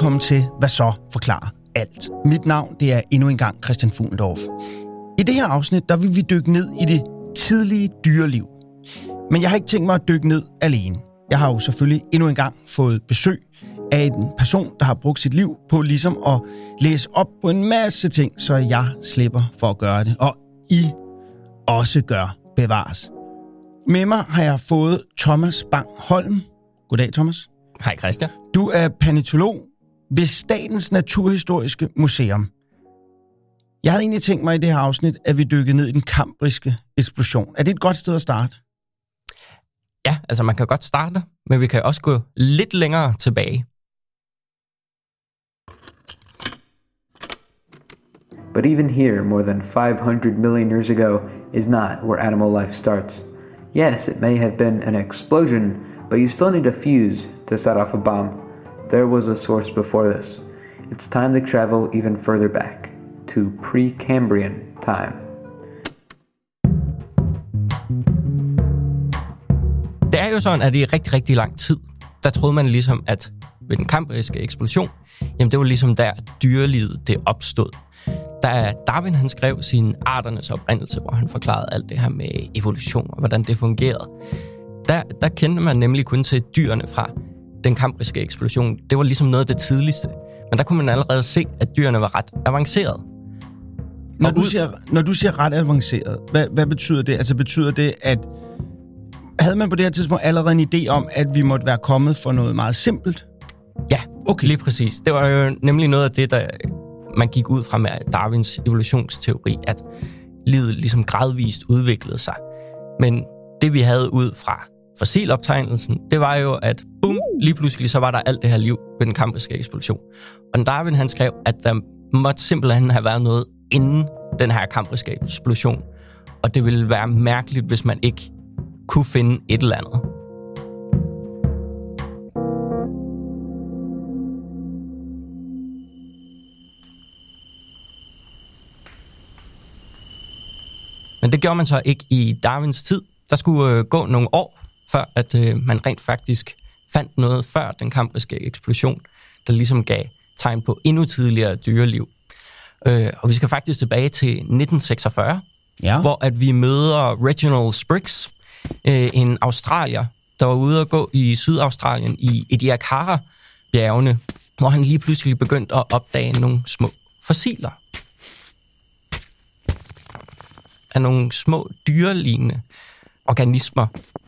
velkommen til Hvad så forklarer alt. Mit navn det er endnu engang Christian Fuglendorf. I det her afsnit der vil vi dykke ned i det tidlige dyreliv. Men jeg har ikke tænkt mig at dykke ned alene. Jeg har jo selvfølgelig endnu engang fået besøg af en person, der har brugt sit liv på ligesom at læse op på en masse ting, så jeg slipper for at gøre det. Og I også gør bevares. Med mig har jeg fået Thomas Bang Holm. Goddag, Thomas. Hej, Christian. Du er panetolog ved Statens Naturhistoriske Museum. Jeg havde egentlig tænkt mig i det her afsnit, at vi dykkede ned i den kambriske eksplosion. Er det et godt sted at starte? Ja, altså man kan godt starte, men vi kan også gå lidt længere tilbage. But even here, more than 500 million years ago, is not where animal life starts. Yes, it may have been an explosion, but you still need a fuse to set off a bomb. There was a source before this. It's time to travel even further back, to Precambrian time. Det er jo sådan, at i rigtig, rigtig lang tid, der troede man ligesom, at ved den kambriske eksplosion, jamen det var ligesom der dyrelivet det opstod. Da Darwin han skrev sin Arternes Oprindelse, hvor han forklarede alt det her med evolution og hvordan det fungerede, der kendte man nemlig kun til dyrene fra den kambriske eksplosion. Det var ligesom noget af det tidligste. Men der kunne man allerede se, at dyrene var ret avancerede. Når du siger ret avanceret, hvad betyder det? Altså betyder det, at havde man på det her tidspunkt allerede en idé om, at vi måtte være kommet for noget meget simpelt? Ja, okay. Lige præcis. Det var jo nemlig noget af det, der man gik ud fra med Darwins evolutionsteori, at livet ligesom gradvist udviklede sig. Men det vi havde ud fra fossiloptegnelsen, det var jo, at bum, lige pludselig så var der alt det her liv ved den kambriske eksplosion. Og Darwin han skrev, at der måtte simpelthen have været noget inden den her kambriske eksplosion. Og det ville være mærkeligt, hvis man ikke kunne finde et eller andet. Men det gjorde man så ikke i Darwins tid. Der skulle gå nogle år, før at man rent faktisk fandt noget før den kambriske eksplosion, der ligesom gav tegn på endnu tidligere dyreliv. Og vi skal faktisk tilbage til 1946, hvor at vi møder Reginald Spriggs, en australier, der var ude at gå i Sydaustralien i Ediacara-bjergene, hvor han lige pludselig begyndte at opdage nogle små fossiler af nogle små dyrelignende organismer.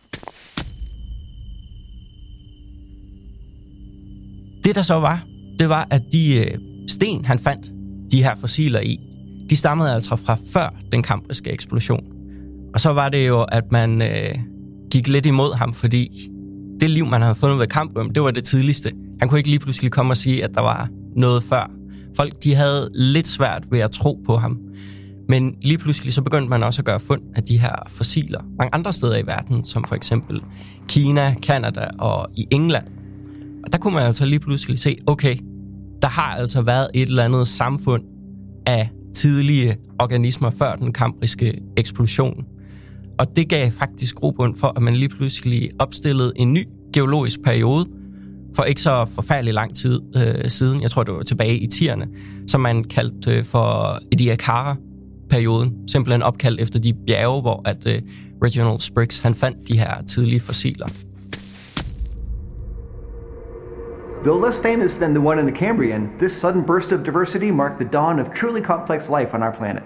Det der så var, det var, at de sten, han fandt de her fossiler i, de stammede altså fra før den kambriske eksplosion. Og så var det jo, at man gik lidt imod ham, fordi det liv, man havde fundet ved Cambrium, det var det tidligste. Han kunne ikke lige pludselig komme og sige, at der var noget før. Folk, de havde lidt svært ved at tro på ham. Men lige pludselig så begyndte man også at gøre fund af de her fossiler mange andre steder i verden, som for eksempel Kina, Canada og i England. Og der kunne man altså lige pludselig se, okay, der har altså været et eller andet samfund af tidlige organismer før den kambriske eksplosion. Og det gav faktisk grobund for, at man lige pludselig opstillede en ny geologisk periode for ikke så forfærdelig lang tid siden. Jeg tror, det var tilbage i 10'erne, som man kaldte for Ediacara-perioden. Simpelthen opkaldt efter de bjerge, hvor at Reginald Spriggs han fandt de her tidlige fossiler. Though less famous than the one in the Cambrian, this sudden burst of diversity marked the dawn of truly complex life on our planet.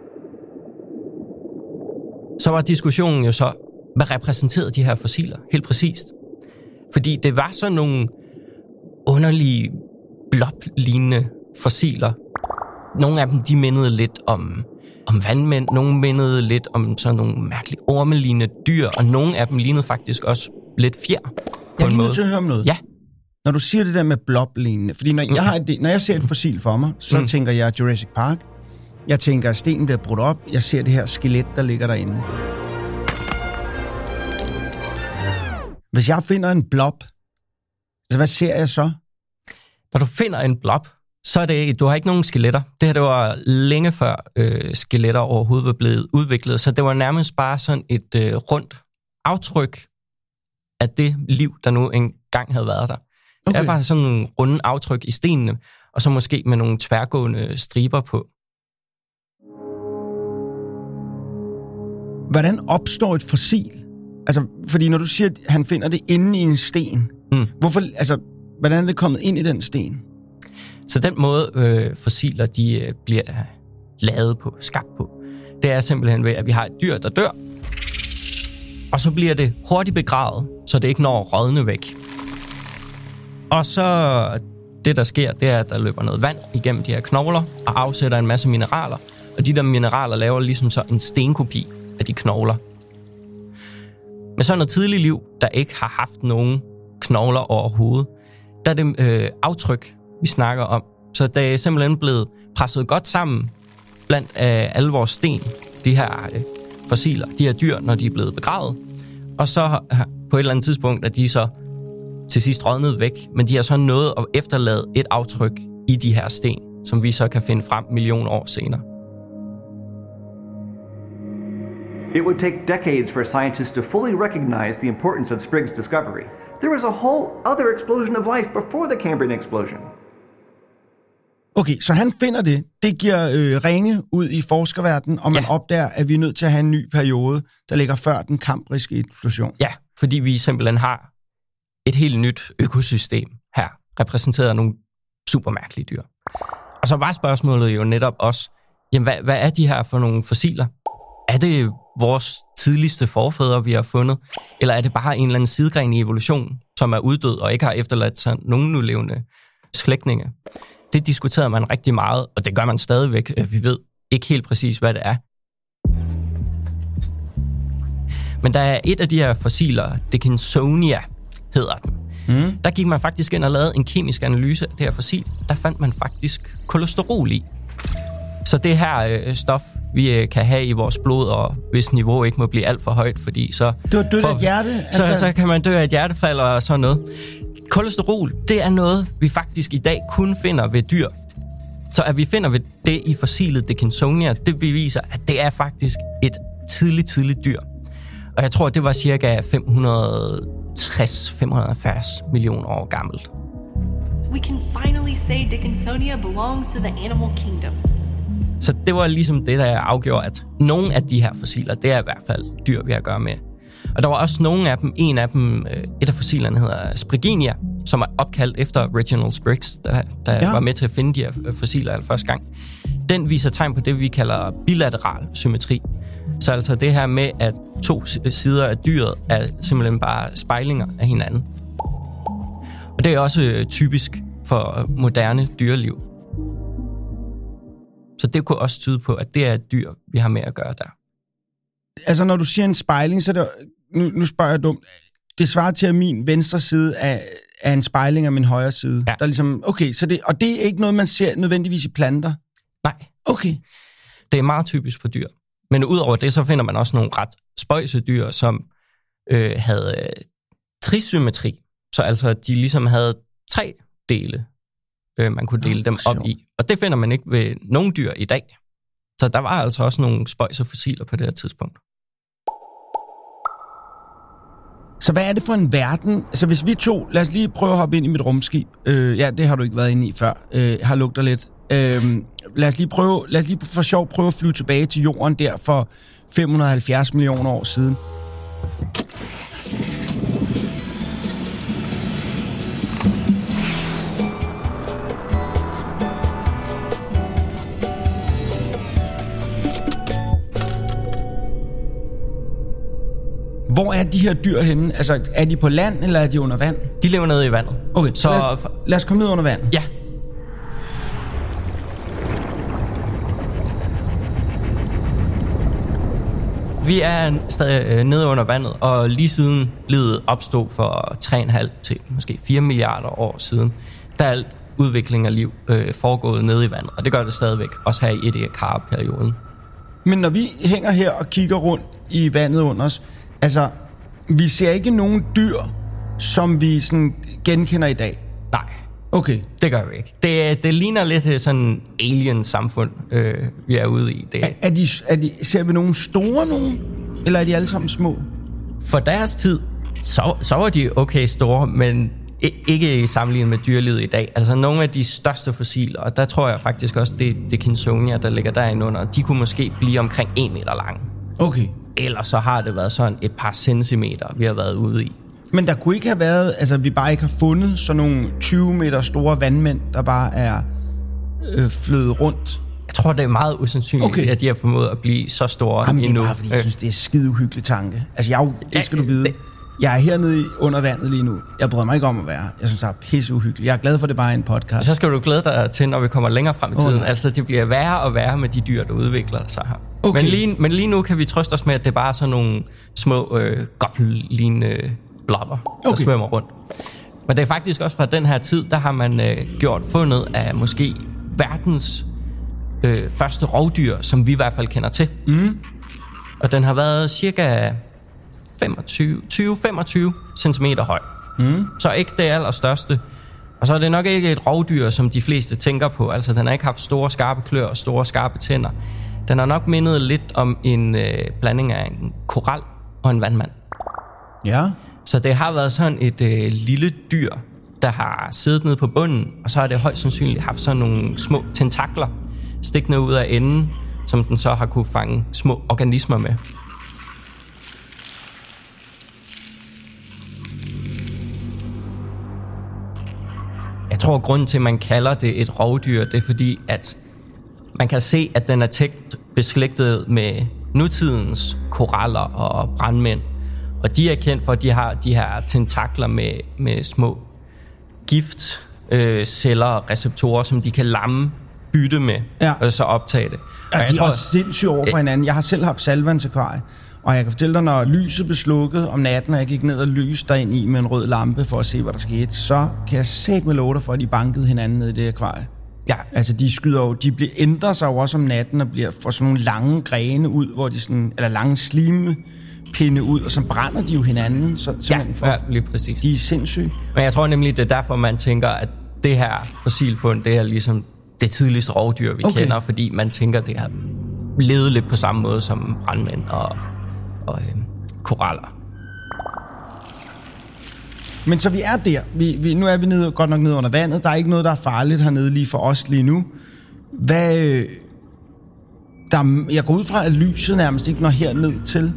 Så var diskussionen jo så, hvad repræsenterede de her fossiler helt præcist? Fordi det var sådan nogle underlige blob-lignende fossiler. Nogle af dem, de mindede lidt om vandmænd, nogle mindede lidt om sådan nogle mærkelige ormelignende dyr, og nogle af dem lignede faktisk også lidt fjer på jeg en måde. Jeg er nødt til at høre om noget. Ja. Når du siger det der med blob-lignende, fordi når jeg ser et fossil for mig, så tænker jeg Jurassic Park. Jeg tænker, at stenen bliver brudt op. Jeg ser det her skelet, der ligger derinde. Hvis jeg finder en blob, så hvad ser jeg så? Når du finder en blob, så er det, du har ikke nogen skeletter. Det her, det var længe før skeletter overhovedet var blevet udviklet, så det var nærmest bare sådan et rundt aftryk af det liv, der nu engang havde været der. Det er bare sådan nogle runde aftryk i stenene, og så måske med nogle tværgående striber på. Hvordan opstår et fossil? Altså, fordi når du siger, at han finder det inde i en sten, hvordan er det kommet ind i den sten? Så den måde, fossiler de bliver lavet på, skabt på, det er simpelthen ved, at vi har et dyr, der dør, og så bliver det hurtigt begravet, så det ikke når at rådne væk. Og så det, der sker, det er, at der løber noget vand igennem de her knogler og afsætter en masse mineraler, og de der mineraler laver ligesom så en stenkopi af de knogler. Med sådan noget tidligt liv, der ikke har haft nogen knogler overhovedet, der er det aftryk, vi snakker om. Så det er simpelthen blevet presset godt sammen blandt alle vores sten, de her fossiler, de her dyr, når de er blevet begravet. Og så på et eller andet tidspunkt er de så til sidst rådnet væk, men de har så nået at efterlade et aftryk i de her sten, som vi så kan finde frem millioner år senere. It would take decades for scientists to fully recognize the importance of Sprigg's discovery. There was a whole other explosion of life before the Cambrian explosion. Okay, så han finder det. Det giver ringe ud i forskerverdenen, og man opdager, at vi er nødt til at have en ny periode, der ligger før den kambriske eksplosion. Ja, fordi vi simpelthen har et helt nyt økosystem her, repræsenteret af nogle super mærkelige dyr. Og så var spørgsmålet jo netop også, jamen hvad er de her for nogle fossiler? Er det vores tidligste forfædre, vi har fundet? Eller er det bare en eller anden sidegren i evolution, som er uddød og ikke har efterladt sig nogen nulevende slægtninge? Det diskuterer man rigtig meget, og det gør man stadigvæk. Vi ved ikke helt præcis, hvad det er. Men der er et af de her fossiler, Dickinsonia hedder den. Der gik man faktisk ind og lavede en kemisk analyse af det her fossil. Der fandt man faktisk kolesterol i. Så det her stof, vi kan have i vores blod, og hvis niveau ikke må blive alt for højt, fordi så... Det var dødt af et hjerteanfald. Så kan man dø af et hjertefald og sådan noget. Kolesterol, det er noget, vi faktisk i dag kun finder ved dyr. Så at vi finder ved det i fossilet Dickinsonia, det beviser, at det er faktisk et tidligt dyr. Og jeg tror, det var cirka 560-570 millioner år gammelt. We can finally say Dickinsonia belongs to the animal kingdom. Så det var ligesom det, der afgjorde, at nogle af de her fossiler, det er i hvert fald dyr, vi har at gøre med. Og der var også nogle af dem, et af fossilerne hedder Sprigginia, som er opkaldt efter Reginald Spriggs, der var med til at finde de her fossiler første gang. Den viser tegn på det, vi kalder bilateral symmetri. Så altså det her med, at to sider af dyret er simpelthen bare spejlinger af hinanden. Og det er også typisk for moderne dyreliv. Så det kunne også tyde på, at det er et dyr, vi har med at gøre der. Altså, når du siger en spejling, så er det... Nu spørger jeg dumt. Det svarer til, at min venstre side er en spejling af min højre side. Ja. Der er ligesom... Okay, så det... Og det er ikke noget, man ser nødvendigvis i planter? Nej. Okay. Det er meget typisk på dyr. Men udover det, så finder man også nogle ret spøjse dyr, som havde trisymmetri. Så altså, de ligesom havde 3 dele, man kunne dele dem op i. Og det finder man ikke ved nogen dyr i dag. Så der var altså også nogle spøjse fossiler på det her tidspunkt. Så hvad er det for en verden? Altså hvis vi to, lad os lige prøve at hoppe ind i mit rumskib. Ja, det har du ikke været inde i før. Har lugter lidt. Lad os lige for sjov prøve at flyve tilbage til jorden der for 570 millioner år siden. Hvor er de her dyr henne? Altså, er de på land, eller er de under vand? De lever nede i vandet. Okay, så lad os komme ned under vandet. Ja. Vi er stadig nede under vandet, og lige siden livet opstod for 3,5 til måske 4 milliarder år siden, der er udvikling af liv foregået nede i vandet, og det gør det stadigvæk, også her i Ediacara-perioden. Men når vi hænger her og kigger rundt i vandet under os, altså, vi ser ikke nogen dyr, som vi sådan genkender i dag? Nej. Okay. Det gør vi ikke. Det ligner lidt sådan alien-samfund, vi er ude i. Ser vi nogen store nogen, eller er de alle sammen små? For deres tid, så var de okay store, men Ikke sammenlignet med dyrelivet i dag. Altså nogle af de største fossiler, og der tror jeg faktisk også, det Dickinsonia, der ligger derinde under, de kunne måske blive omkring 1 meter lang. Okay. Ellers så har det været sådan et par centimeter, vi har været ude i. Men der kunne ikke have været, altså vi bare ikke har fundet sådan nogle 20 meter store vandmænd, der bare er flødet rundt. Jeg tror, det er meget usandsynligt, at de har formået at blive så store Jamen, endnu. det er bare, fordi jeg synes, det er skide uhyggelig tanke. Altså, det skal du vide. Jeg er hernede under vandet lige nu. Jeg bryder mig ikke om at være. Jeg synes, det er pisse uhyggeligt. Jeg er glad for, det bare er en podcast. Så skal du glæde dig til, når vi kommer længere frem i tiden. Altså, det bliver værre og værre med de dyr, der udvikler sig her. Okay. Men lige nu kan vi trøste os med, at det er bare sådan nogle små gobbel-lignende blobber, der svømmer rundt. Men det er faktisk også fra den her tid, der har man gjort fundet af måske verdens første rovdyr, som vi i hvert fald kender til. Mm. Og den har været cirka 20-25 cm høj. Mm. Så ikke det allerstørste. Og så er det nok ikke et rovdyr, som de fleste tænker på. Altså, den har ikke haft store, skarpe klør og store, skarpe tænder. Den har nok mindet lidt om en blanding af en koral og en vandmand. Ja. Så det har været sådan et lille dyr, der har siddet nede på bunden, og så har det højst sandsynligt haft sådan nogle små tentakler stikkende ud af enden, som den så har kunne fange små organismer med. Jeg tror, grunden til, at man kalder det et rovdyr, det er fordi, at man kan se, at den er tæt beslægtet med nutidens koraller og brandmænd. Og de er kendt for, at de har de her tentakler med små giftceller og receptorer, som de kan lamme bytte med, og så optage det. Ja, de er også sindssygt over for hinanden. Jeg har selv haft saltvandsakvarie, og jeg kan fortælle dig, når lyset blev slukket om natten, og jeg gik ned og lyste derind i med en rød lampe for at se, hvad der skete, så kan jeg satme love dig for, at de bankede hinanden ned i det akvarie. Ja. Altså, de skyder jo, ændrer sig jo også om natten og bliver for sådan nogle lange grene ud, hvor de sådan, eller lange slimepinde ud, og så brænder de jo hinanden. Så lige præcis. De er sindssyge. Men jeg tror nemlig, det er derfor, man tænker, at det her fossilfund, det er ligesom det tidligste rovdyr, vi kender, fordi man tænker, det har levet lidt på samme måde som brandmænd og koraller. Men så vi er der. Nu er vi godt nok nede under vandet. Der er ikke noget, der er farligt hernede lige for os lige nu. Jeg går ud fra, at lyset nærmest ikke når herned til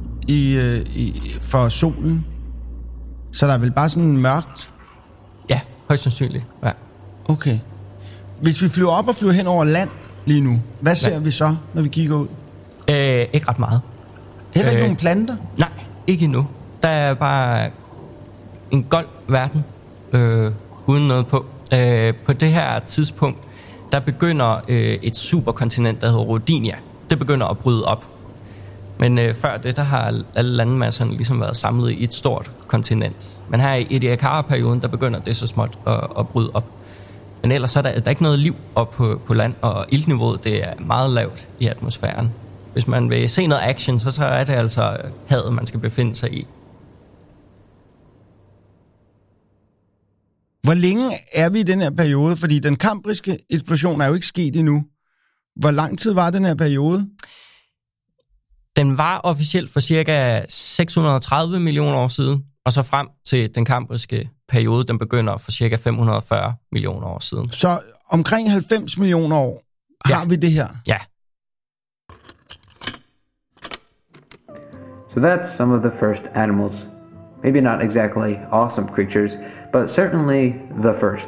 for solen. Så der er vel bare sådan mørkt? Ja, højst sandsynligt. Ja. Okay. Hvis vi flyver op og flyver hen over land lige nu, hvad ser vi så, når vi kigger ud? Ikke ret meget. Heller ikke nogen planter? Nej, ikke endnu. Der er bare en gold verden uden noget på. På det her tidspunkt, der begynder et superkontinent, der hedder Rodinia. Det begynder at bryde op. Men før det, der har alle landmasserne ligesom været samlet i et stort kontinent. Men her i Ediacara-perioden, der begynder det så småt at bryde op. Men ellers så er der ikke noget liv op på land, og iltniveauet det er meget lavt i atmosfæren. Hvis man vil se noget action, så er det altså havet, man skal befinde sig i. Hvor længe er vi i den her periode? Fordi den kambriske eksplosion er jo ikke sket endnu. Hvor lang tid var den her periode? Den var officielt for cirka 630 millioner år siden, og så frem til den kambriske periode, den begynder for cirka 540 millioner år siden. Så omkring 90 millioner år har vi det her? Ja. So that's some of the first animals. Maybe not exactly awesome creatures, but certainly the first.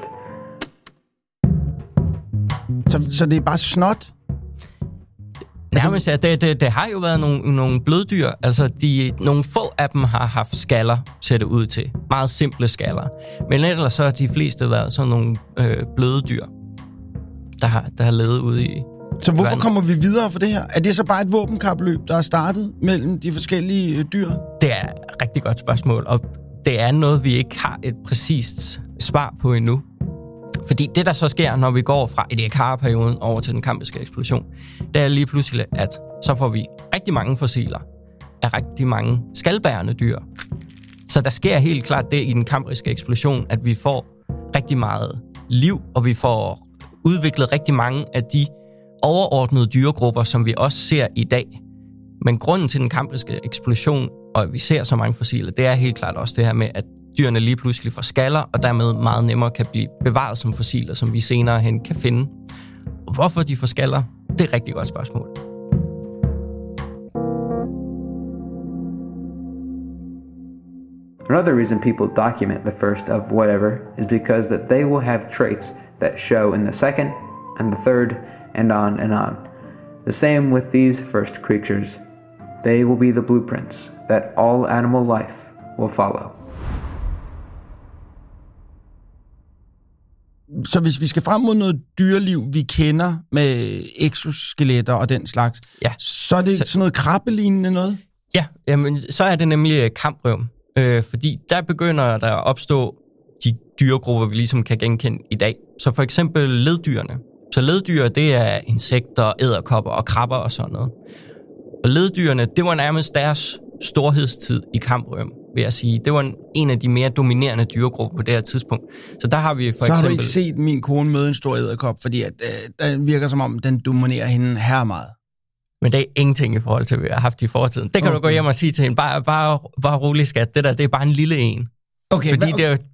Så det er bare snot? Nærmest, ja, det har jo været nogle bløddyr. Altså, nogle få af dem har haft skaller, ser det ud til. Meget simple skaller. Men ellers så har de fleste været sådan nogle bløde dyr, der har levet ude i. Så hvorfor kommer vi videre for det her? Er det så bare et våbenkapløb, der er startet mellem de forskellige dyr? Det er et rigtig godt spørgsmål, og det er noget, vi ikke har et præcist svar på endnu. Fordi det, der så sker, når vi går fra Ediacara-perioden over til den kambriske eksplosion, det er lige pludselig, at så får vi rigtig mange fossiler af rigtig mange skalbærende dyr. Så der sker helt klart det i den kambriske eksplosion, at vi får rigtig meget liv, og vi får udviklet rigtig mange af de overordnede dyregrupper, som vi også ser i dag. Men grunden til den kambriske eksplosion, og vi ser så mange fossiler, det er helt klart også det her med, at dyrene lige pludselig får skaller, og dermed meget nemmere kan blive bevaret som fossiler, som vi senere hen kan finde. Og hvorfor de får skaller, det er et rigtig godt spørgsmål. Another reason people document the first of whatever is because that they will have traits that show in the second and the third and on and on. The same with these first creatures. They will be the blueprints that all animal life will follow. Så hvis vi skal frem mod noget dyreliv, vi kender med exoskeletter og den slags, så er det sådan noget krabbelignende noget? Ja, jamen, så er det nemlig kamprøven. Fordi der begynder der at opstå de dyregrupper, vi ligesom kan genkende i dag. Så for eksempel leddyrene. Så leddyr, det er insekter, edderkopper og krabber og sådan noget. Og leddyrene, det var nærmest deres storhedstid i kamprøven, vil jeg sige. Det var en af de mere dominerende dyregrupper på det her tidspunkt. Så der har vi for eksempel... Så har du ikke set min kone møde en stor edderkop, fordi at, den virker som om, den dominerer hende her meget. Men det er ingenting i forhold til, hvad jeg har haft i fortiden. Det kan du gå hjem og sige til hende. Bare rolig, skat. Det der, det er bare en lille en. Okay, fordi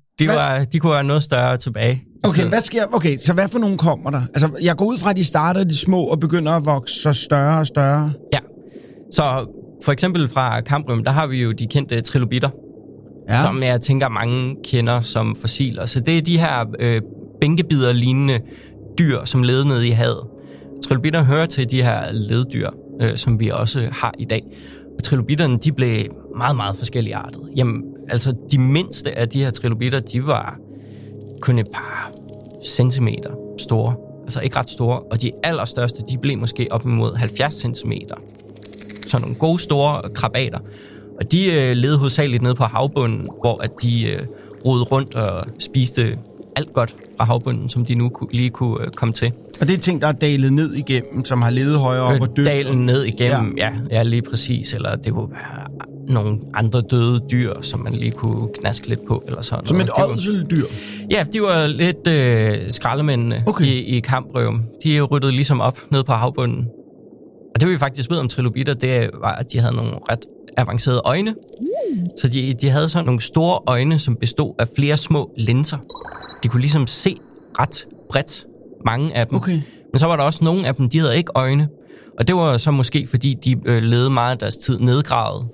de kunne være noget større tilbage. Okay, hvad sker? Okay, så hvad for nogen kommer der? Altså, jeg går ud fra, at de starter de små og begynder at vokse så større og større. Ja, så for eksempel fra kamprøven, der har vi jo de kendte trilobitter, som jeg tænker mange kender som fossiler. Så det er de her bænkebider-lignende dyr, som levede nede i havet. Trilobitter hører til de her leddyr, som vi også har i dag. Og trilobitterne, de blev meget, meget forskellige artet. Jamen, altså de mindste af de her trilobitter, de var kun et par centimeter store. Altså ikke ret store. Og de allerstørste, de blev måske op imod 70 centimeter. Så nogle gode store krabater. Og de levede hovedsageligt nede på havbunden, hvor at de rodede rundt og spiste alt godt fra havbunden, som de nu lige kunne komme til. Og det er ting, der er dalet ned igennem, som har levet højere op og dødt? Dalen ned igennem, ja, lige præcis. Eller det kunne være nogle andre døde dyr, som man lige kunne knaske lidt på, eller sådan som noget. Et ådseldyr? Ja, de var lidt skraldemændene i kamprøven. De ryddede ligesom op ned på havbunden. Og det vi faktisk ved om trilobitter, det var, at de havde nogle ret avancerede øjne. Så de havde sådan nogle store øjne, som bestod af flere små linser. De kunne ligesom se ret bredt, mange af dem. Okay. Men så var der også nogle af dem, de havde ikke øjne. Og det var så måske, fordi de levede meget af deres tid nedgravet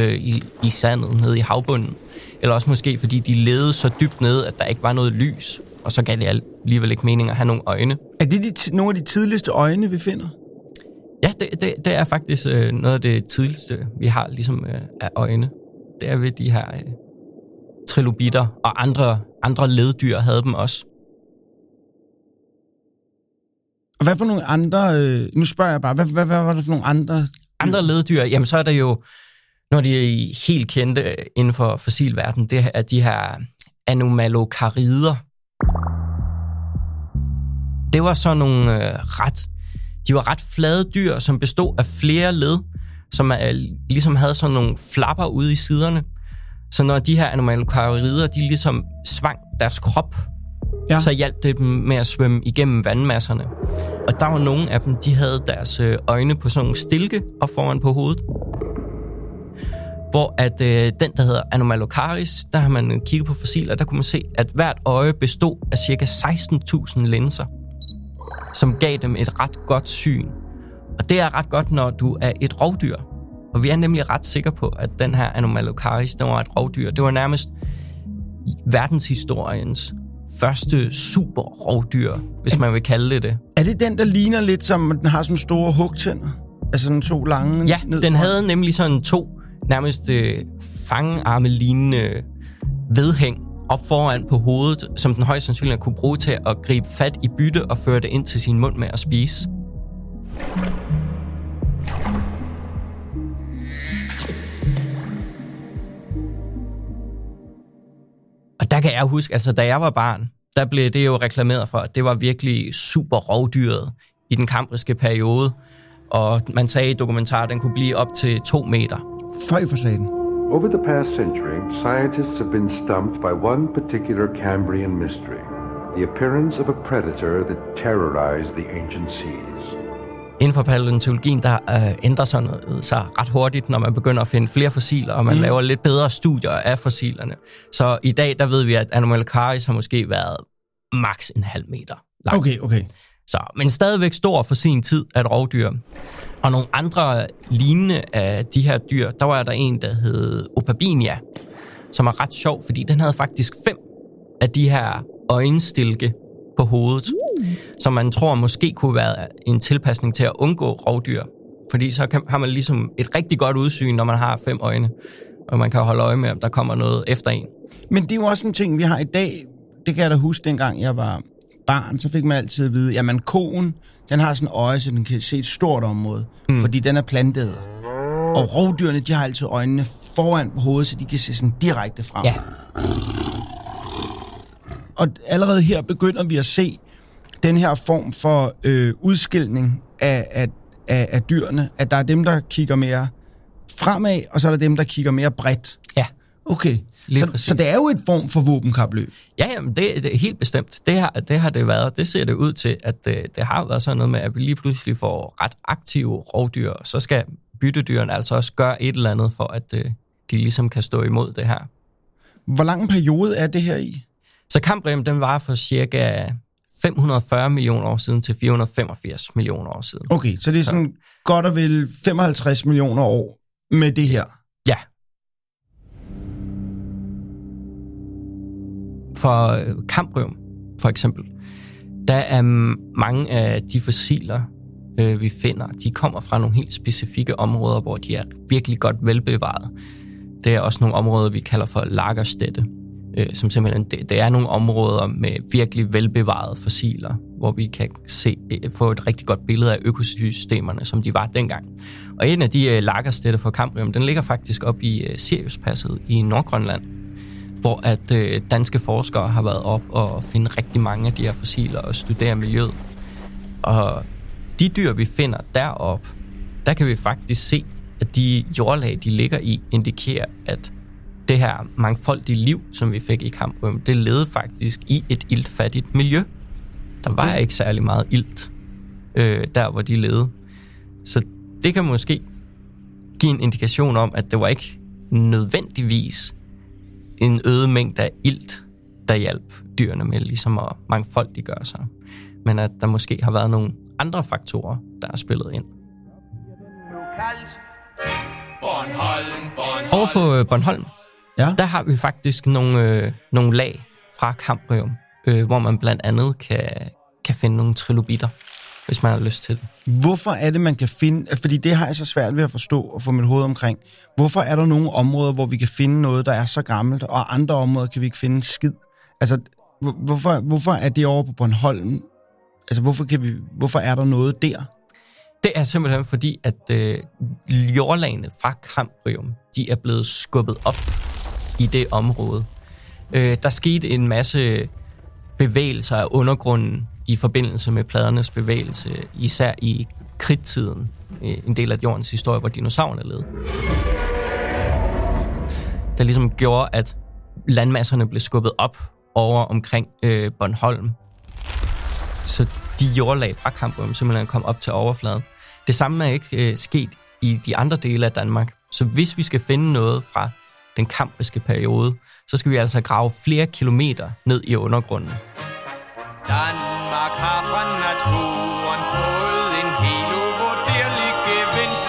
i sandet, nede i havbunden. Eller også måske, fordi de levede så dybt nede, at der ikke var noget lys. Og så gav det alligevel ikke mening at have nogle øjne. Er det nogle af de tidligste øjne, vi finder? Ja, det er faktisk noget af det tidligste, vi har ligesom af øjne. Det er ved de her trilobitter, og andre leddyr havde dem også. Og hvad for nogle andre... nu spørger jeg bare, hvad var der for nogle andre... Andre leddyr, jamen så er der jo, når de er helt kendte inden for fossilverdenen, det er de her anomalokarider. Det var så nogle de var ret flade dyr, som bestod af flere led, som ligesom havde sådan nogle flapper ude i siderne. Så når de her anomalokarider, de ligesom svang deres krop, så hjalp det dem med at svømme igennem vandmasserne. Og der var nogle af dem, de havde deres øjne på sådan nogle stilke og foran på hovedet. Hvor at den, der hedder Anomalocaris, der har man kigget på fossiler, der kunne man se, at hvert øje bestod af cirka 16.000 linser, som gav dem et ret godt syn. Og det er ret godt, når du er et rovdyr. Og vi er nemlig ret sikre på, at den her Anomalocaris, den var et rovdyr. Det var nærmest verdenshistoriens første super rovdyr, hvis man vil kalde det det. Er det den, der ligner lidt som, den har sådan store hugtænder? Altså sådan to lange? Ja, den havde nemlig sådan to nærmest fangearme-lignende vedhæng op foran på hovedet, som den højst sandsynligt kunne bruge til at gribe fat i bytte og føre det ind til sin mund med at spise. Og der kan jeg huske, altså da jeg var barn, der blev det jo reklameret for, at det var virkelig super rovdyret i den kambriske periode. Og man sagde i dokumentar, at den kunne blive op til 2 meter. Føj for satan. Over the past century, scientists have been stumped by one particular Cambrian mystery, the appearance of a predator that terrorized the ancient seas. inden for palæontologien, der ændrer sig ret hurtigt, når man begynder at finde flere fossiler, og man laver lidt bedre studier af fossilerne. Så i dag, der ved vi, at Anomalocaris har måske været maks 1,5 meter lang. Okay. Så, men stadigvæk stor for sin tid af et rovdyr. Og nogle andre lignende af de her dyr, der var der en, der hed Opabinia, som er ret sjov, fordi den havde faktisk 5 af de her øjenstilke på hovedet, som man tror måske kunne være en tilpasning til at undgå rovdyr. Fordi så har man ligesom et rigtig godt udsyn, når man har 5 øjne, og man kan holde øje med, om der kommer noget efter en. Men det er jo også en ting, vi har i dag. Det kan jeg da huske, dengang jeg var barn, så fik man altid at vide, jamen koen, den har sådan et øje, så den kan se et stort område, fordi den er plantæder. Og rovdyrene, de har altid øjnene foran på hovedet, så de kan se sådan direkte frem. Ja. Og allerede her begynder vi at se den her form for udskilning af dyrene, at der er dem, der kigger mere fremad, og så er der dem, der kigger mere bredt. Ja. Okay, så det er jo et form for våbenkapløb. Ja, jamen det er helt bestemt. Det har det været. Det ser det ud til, at det har været sådan noget med, at vi lige pludselig får ret aktive rovdyr, og så skal byttedyrene altså også gøre et eller andet for, at de ligesom kan stå imod det her. Hvor lang en periode er det her i? Så Kambrium, den var for cirka 540 millioner år siden til 485 millioner år siden. Okay, så det er sådan godt og vel 55 millioner år med det her? Ja. For Kambrium, for eksempel, der er mange af de fossiler, vi finder, de kommer fra nogle helt specifikke områder, hvor de er virkelig godt velbevaret. Det er også nogle områder, vi kalder for Lagerstätte, som simpelthen, det er nogle områder med virkelig velbevarede fossiler, hvor vi kan få et rigtig godt billede af økosystemerne, som de var dengang. Og en af de Lagerstätte for Kambrium, den ligger faktisk op i Siriuspasset i Nordgrønland, hvor at danske forskere har været op og finde rigtig mange af de her fossiler og studere miljøet. Og de dyr, vi finder deroppe, der kan vi faktisk se, at de jordlag, de ligger i, indikerer, at det her mangfoldige liv, som vi fik i Kambrium, det levede faktisk i et iltfattigt miljø. Der var ikke særlig meget ilt, der hvor de levede. Så det kan måske give en indikation om, at det var ikke nødvendigvis en øget mængde af ilt, der hjalp dyrene med ligesom at mangfoldiggøre sig. Men at der måske har været nogle andre faktorer, der har spillet ind. Over på Bornholm, der har vi faktisk nogle lag fra Kambrium, hvor man blandt andet kan finde nogle trilobitter, hvis man har lyst til det. Hvorfor er det, man kan finde... Fordi det har jeg så svært ved at forstå og få mit hoved omkring. Hvorfor er der nogle områder, hvor vi kan finde noget, der er så gammelt, og andre områder kan vi ikke finde skid? Altså, hvorfor er det over på Bornholm? Altså, hvorfor er der noget der? Det er simpelthen fordi, at jordlagene fra Kambrium, de er blevet skubbet op i det område. Der skete en masse bevægelser af undergrunden i forbindelse med pladernes bevægelse, især i kridttiden, en del af jordens historie, hvor dinosaurerne levede. Der ligesom gjorde, at landmasserne blev skubbet op over omkring Bornholm. Så de jordlag fra Kambrium simpelthen kom op til overfladen. Det samme er ikke sket i de andre dele af Danmark. Så hvis vi skal finde noget fra den kambriske periode, så skal vi altså grave flere kilometer ned i undergrunden. Danmark har fra naturen fået en helt uvurderlig gevinst.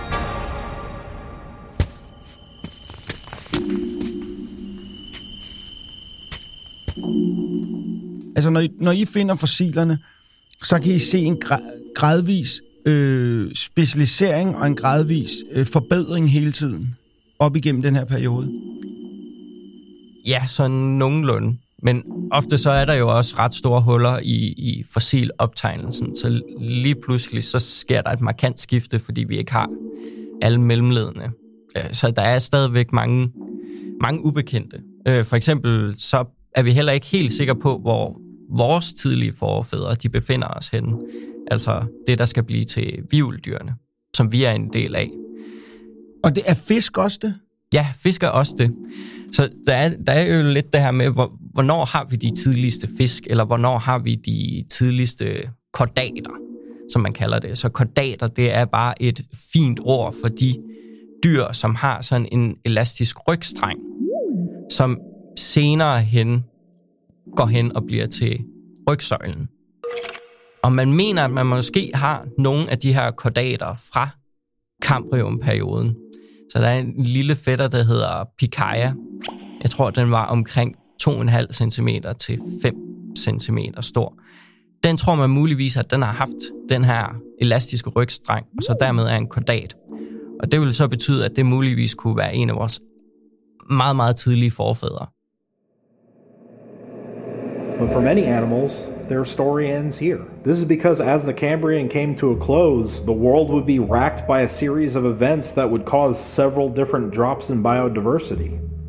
Altså, når I finder fossilerne, så kan I se en gradvis specialisering og en gradvis forbedring hele tiden op igennem den her periode. Ja, sådan nogenlunde. Men ofte så er der jo også ret store huller i fossiloptegnelsen, så lige pludselig så sker der et markant skifte, fordi vi ikke har alle mellemledene. Så der er stadigvæk mange ubekendte. For eksempel så er vi heller ikke helt sikre på, hvor vores tidlige forfædre, de befinder os henne. Altså det, der skal blive til hvirveldyrene, som vi er en del af. Og det er fisk også det? Ja, fisk er også det. Så der er jo lidt det her med, hvornår har vi de tidligste fisk, eller hvornår har vi de tidligste kordater, som man kalder det. Så kordater, det er bare et fint ord for de dyr, som har sådan en elastisk rygstreng, som senere hen går hen og bliver til rygsøjlen. Og man mener, at man måske har nogle af de her kordater fra Kambrium-perioden. Så der er en lille fætter, der hedder Pikaia. Jeg tror, den var omkring 2,5 cm til 5 cm stor. Den tror man muligvis, at den har haft den her elastiske rygstreng, og så dermed er en kordat. Og det vil så betyde, at det muligvis kunne være en af vores meget, meget tidlige forfædre. But for many animals, their story ends here. This is because as the Cambrian came to a close, the world would be racked by a series of events that would cause several different drops in biodiversity.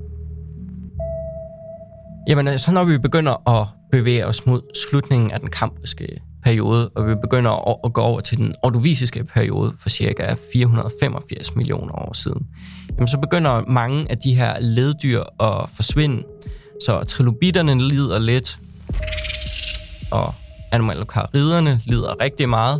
Jamen, så når vi begynder at bevæge os mod slutningen af den kambriske periode, og vi begynder at gå over til den ordovisiske periode for cirka 485 millioner år siden, jamen, så begynder mange af de her leddyr at forsvinde. Så trilobitterne lider lidt, og anomalocariderne lider rigtig meget.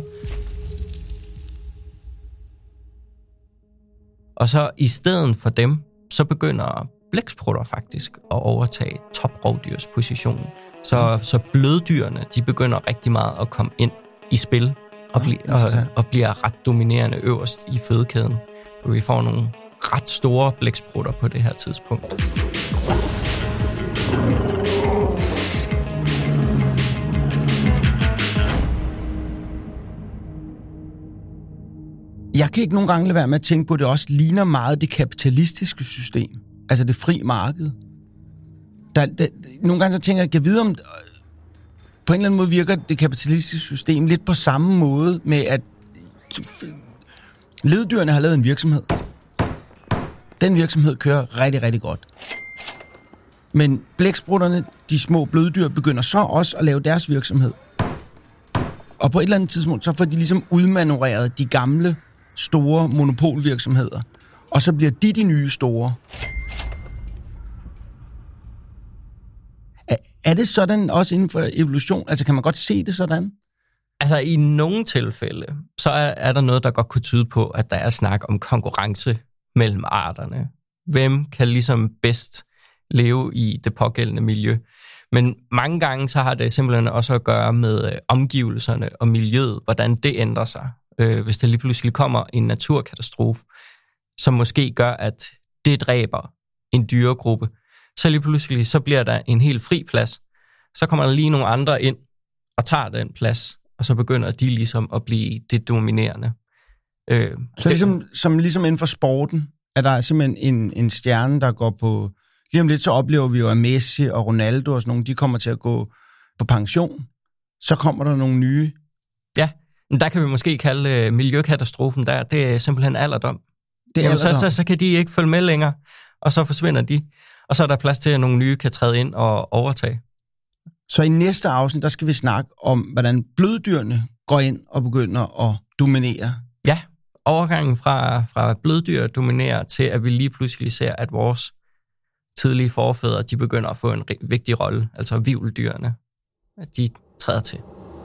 Og så i stedet for dem, så begynder blæksprutter faktisk at overtage toprovdyrspositionen. Så bløddyrene, de begynder rigtig meget at komme ind i spil og bliver ret dominerende øverst i fødekæden. Og vi får nogle ret store blæksprutter på det her tidspunkt. Jeg kan ikke nogen gange lade være med at tænke på, at det også ligner meget det kapitalistiske system. Altså det fri marked. Nogle gange så tænker jeg, at jeg vide om på en eller anden måde virker det kapitalistiske system lidt på samme måde med, at leddyrene har lavet en virksomhed. Den virksomhed kører rigtig, rigtig godt. Men blæksprutterne, de små bløddyr, begynder så også at lave deres virksomhed. Og på et eller andet tidspunkt, så får de ligesom udmanøvreret de gamle, store monopolvirksomheder. Og så bliver de nye store. Er det sådan også inden for evolution? Altså kan man godt se det sådan? Altså i nogle tilfælde, så er der noget, der godt kunne tyde på, at der er snak om konkurrence mellem arterne. Hvem kan ligesom bedst leve i det pågældende miljø? Men mange gange så har det simpelthen også at gøre med omgivelserne og miljøet, hvordan det ændrer sig. Hvis der lige pludselig kommer en naturkatastrofe, som måske gør, at det dræber en dyregruppe, så lige pludselig så bliver der en helt fri plads. Så kommer der lige nogle andre ind og tager den plads, og så begynder de ligesom at blive det dominerende. Så ligesom inden for sporten, at der er simpelthen en stjerne, der går på... Lige om lidt så oplever vi jo, at Messi og Ronaldo og sådan nogle, de kommer til at gå på pension. Så kommer der nogle nye. Ja, men der kan vi måske kalde miljøkatastrofen der. Det er simpelthen alderdom. Så kan de ikke følge med længere, og så forsvinder de. Og så er der plads til, at nogle nye kan træde ind og overtage. Så i næste afsnit, der skal vi snakke om, hvordan bløddyrene går ind og begynder at dominere. Ja, overgangen fra bløddyr dominerer til, at vi lige pludselig ser, at vores tidlige forfædre, de begynder at få en vigtig rolle, altså hvirveldyrene, at de træder til.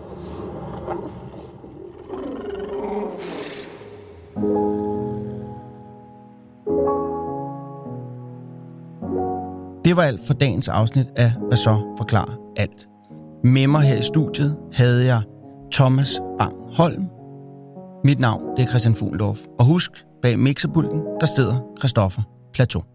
Det var alt for dagens afsnit af Hvad så forklarer alt. Med mig her i studiet havde jeg Thomas Bang Holm. Mit navn det er Christian Fuglendorf. Og husk, bag mixerpulten, der sidder Christoffer Plateau.